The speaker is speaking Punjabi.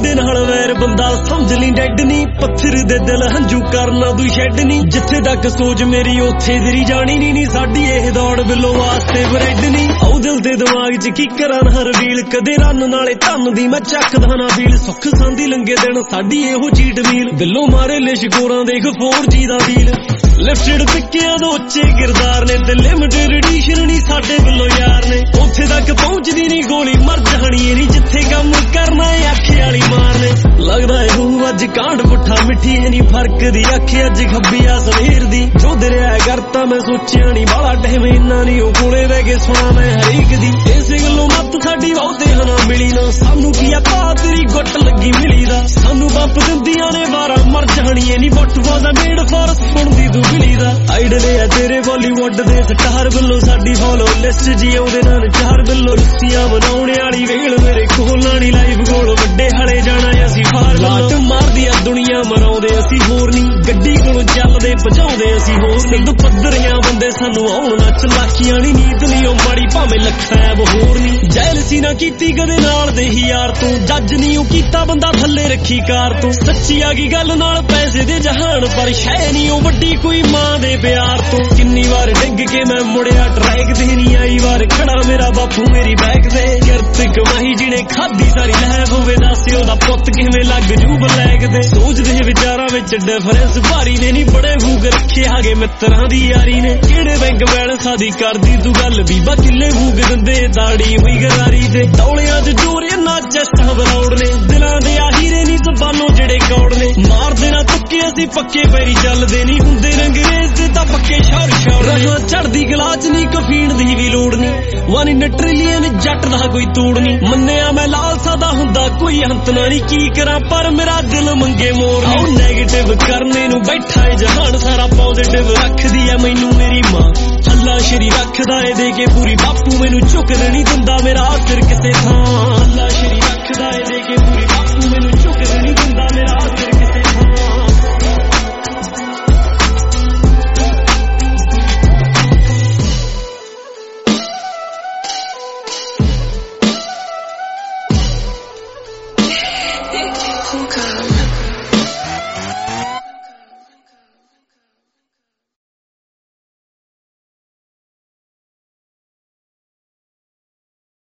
ਸਾਡੇ ਨਾਲ ਵੈਰ ਬੰਦਾ ਸਮਝ ਲਈ ਡੈਡ ਨੀ, ਪੱਥਰ ਦੇ ਦਿਲ ਹੰਝੂ ਕਰਨਾ ਤੂੰ ਛੱਡ ਨੀ, ਜਿੱਥੇ ਤੱਕ ਸੋਚ ਮੇਰੀ ਉੱਥੇ ਤੇਰੀ ਜਾਣੀ ਨੀ, ਸਾਡੀ ਇਹ ਦੌੜ ਬਿੱਲੋ ਵਾਸਤੇ ਬਰੈਡ ਨੀ। ਆਉ ਦਿਲ ਦੇ ਦਿਮਾਗ 'ਚ ਕੀ ਕਰਾਂ ਹਰ ਵੀਲ, ਕਦੇ ਰੰਨ ਨਾਲੇ ਧੰਨ ਦੀ ਮੈਂ ਚੱਕਦਾ ਨਾ ਫੀਲ, ਸੁੱਖ ਸੰਦੀ ਲੰਗੇ ਦਿਨ ਸਾਡੀ ਇਹੋ ਚੀਟ ਮੀਲ, ਬਿੱਲੋ ਮਾਰੇ ਲਿਸ਼ਕੋਰਾਂ ਦੇਖ 4G ਦਾ ਵੀਲ, ਲਿਫਟਡ ਪਿੱਕਿਆਂ ਤੋਂ ਉੱਚੇ ਕਿਰਦਾਰ ਨੇ, ਤੇ ਲਿਮਟਡ ਐਡੀਸ਼ਨ ਨੀ ਸਾਡੇ ਬਿੱਲੋ ਯਾਰ ਨੇ, ਉੱਥੇ ਤੱਕ ਪਹੁੰਚਦੀ ਨੀ ਗੋਲੀ ਮਰ ਜਾਣੀ ਨੀ, ਜਿੱਥੇ ਕੰਮ ਕਰਨਾ ਏ ਅੱਖੇ ਵਾਲੀ ਮਾਰ ਨੇ, ਲੱਗਦਾ ਏ ਹੂੰ ਅੱਜ ਕਾਂਡ ਪੁੱਠਾ ਮਿੱਠੀ ਨੀ, ਫਰਕ ਦੀ ਅੱਖ ਅੱਜ ਖੱਬੀ ਆ ਸਵੇਰ ਦੀ, ਜੋ ਦਰਿਆ ਕਰਤਾ ਮੈਂ ਸੋਚਿਆ ਨੀ ਬਾਲਾ ਟਾਈਮ ਇੰਨਾ ਨੀ, ਉਹ ਕੋਲੇ ਬਹਿ ਕੇ ਸੁਣਾ ਮੈਂ ਹਰੇਕ ਦੀ, ਇਸੇ ਗੱਲੋਂ ਮੱਤ ਸਾਡੀ ਬਹੁਤੇ ਹਨਾ ਮਿਲੀ ਨਾ, ਸਾਨੂੰ ਕੀ ਆ ਭਾ ਤੇਰੀ ਗੁੱਟ ਲੱਗੀ ਮਿਲੀ ਦਾ, ਸਾਨੂੰ ਬੰਪ ਦਿੰਦੀਆਂ ਨੇ ਵਾਰਾਂ ਮਰ ਜਾਣੀਏ ਨੀ, ਬਟੂਆਂ ਦਾ ਮੇਡ ਫੋਰ ਸੁਣਦੀ ਤੂੰ ਬਿਲੀ ਦਾ, ਆਈਡਲ ਆ ਤੇਰੇ ਬਾਲੀਵੁੱਡ ਦੇ ਸਟਾਰ ਵੱਲੋਂ, ਸਾਡੀ ਫੋਲੋ ਲਿਸਟ ਜੀ ਆਉਂਦੇ ਨਾਲ 4 ਬਿੱਲੋ, ਰੁੱਸੀਆਂ ਬਣਾਉਣ ਵਾਲੀ ਵੇਲ ਮੇਰੇ ਕੋਲ ਨੀ, ਲਾਈਵ ਕੋਲ ਵੱਡੇ ਹਲੇ ਜਾਣਾ ਅਸੀਂ ਫਾਰ, ਲਾਟ ਮਾਰਦੀ ਆ ਦੁਨੀਆ ਮਨਾਉਂਦੇ ਅਸੀਂ ਹੋਰ ਨੀ, ਗੱਡੀ ਕੋਲੋਂ ਚੱਲਦੇ ਭਜਾਉਂਦੇ ਅਸੀਂ ਹੋਰ ਨੀ, ਪੱਧਰੀਆਂ ਬੰਦੇ ਸਾਨੂੰ ਆਉਣ ਨਾ ਚਲਾਕੀਆਂ ਨੀ, ਨੀਤ ਨੀ ਉਹ ਮਾੜੀ ਭਾਵੇਂ ਲੱਖਾਂ ਐਬ ਹੋਰ ਨੀ, ਜੈਲਸੀ ਨਾ ਕੀਤੀ ਕਦੇ ਨਾਲ ਦੇ ਹੀ ਯਾਰ ਤੂੰ, ਜੱਜ ਨੀ ਉਹ ਕੀਤਾ ਬੰਦਾ ਥੱਲੇ ਰੱਖੀ ਕਾਰ ਤੂੰ, ਸੱਚੀ ਆ ਗਈ ਗੱਲ ਨਾਲ ਪੈਸੇ ਦੇ ਜਹਾਨ, ਪਰ ਸ਼ੈ ਨੀ ਉਹ ਵੱਡੀ ਕੋਈ ਮਾਂ ਦੇ ਪਿਆਰ ਤੋਂ, ਕਿੰਨੀ ਵਾਰ ਡਿੱਗ ਕੇ ਮੈਂ ਮੁੜਿਆ ਟਰੈਕ ਤੇ ਨੀ ਆਈ ਵਾਰ, ਖੜਾ ਮੇਰਾ ਬਾਪੂ ਮੇਰੀ ਬੈਕ ਤੇ, ਕਿਰਤ ਕਮਾਈ ਜਿਹਨੇ ਖਾਦੀ ਸਾਰੀ ਲੈ ਹੋਵੇ, ਦੱਸ ਉਹਦਾ ਪੁੱਤ ਕਿਵੇਂ ਲੱਗ ਜੂ ਬਲੈਕ ਤੇ, ਸੋਚਦੇ ਵਿਚਾਰਾਂ ਵਿੱਚ ਡਿਫਰੈਂਸ ਭਾਰੀ ਨੇ ਨੀ, ਬੜੇ ਫੂਕ ਰੱਖੇ ਆਗੇ ਮਿੱਤਰਾਂ ਦੀ ਯਾਰੀ ਨੇ, ਕਿਹੜੇ ਬੈਂਕ ਬੈਲੈਂਸ ਆਦੀ ਕਰਦੀ ਤੂੰ ਗੱਲ, ਬੀਬਾ ਕਿੱਲੇ ਫੂਕ ਦਿੰਦੇ ਦਾੜੀ ਹੋਈ ਗਰਾਰੀ ਤੇ, ਤੌਲਿਆਂ 'ਚ ਜੋਰ ਇੰਨਾ ਚੈਸਟਾਂ ਬਰੌੜ ਨੇ, ਦਿਲਾਂ ਦੇ ਆ ਹੀਰੇ ਨੀ ਜ਼ਬਾਨੋਂ ਜਿਹੜੇ ਕੌੜ ਨੇ, ਮਾਰ ਦੇਣਾ ਤੁੱਕੇ ਅਸੀਂ ਪੱਕੇ ਪੈਰੀ ਚੱਲਦੇ ਨੀ, ਹੁੰਦੇ ਅੰਗਰੇਜ਼ ਦੇ ਤਾਂ ਪੱਕੇ ਸ਼ੌਰ ਰਹਾ, ਚੜਦੀ ਗਲਾਚ ਨੀ ਕਫੀਨ ਦੀ ਵੀ ਲੋੜ ਨੀ, 1 in a trillion ਜੱਟ ਦਾ ਕੋਈ ਤੋੜ ਨੀ, ਮੰਨਿਆ ਮੈਂ ਲਾਲਸਾ ਦਾ ਹੁੰਦਾ ਕੋਈ ਅੰਤ ਨਾ ਨੀ, ਕੀ ਕਰਾਂ ਪਰ ਮੇਰਾ ਦਿਲ ਮੰਗੇ ਮੋਰ, ਆਉ ਨੈਗੇਟਿਵ ਕਰਨੇ ਨੂੰ ਬੈਠਾ ਏ ਜਹਾਨ, ਸਾਰਾ ਪੋਜ਼ਿਟਿਵ ਰੱਖਦੀ ਐ ਮੈਨੂੰ ਮੇਰੀ ਮਾਂ, ਹੱਲਾ ਸ਼ਰੀ ਰੱਖਦਾ ਏ ਦੇ ਕੇ ਪੂਰੀ, ਬਾਪੂ ਮੈਨੂੰ ਝੁਕਣ ਨੀ ਦਿੰਦਾ ਮੇਰਾ ਸਿਰ ਕਿਸੇ ਥਾਂ, ਹੱਲਾ ਸ਼ਰੀ ਰੱਖਦਾ ਏ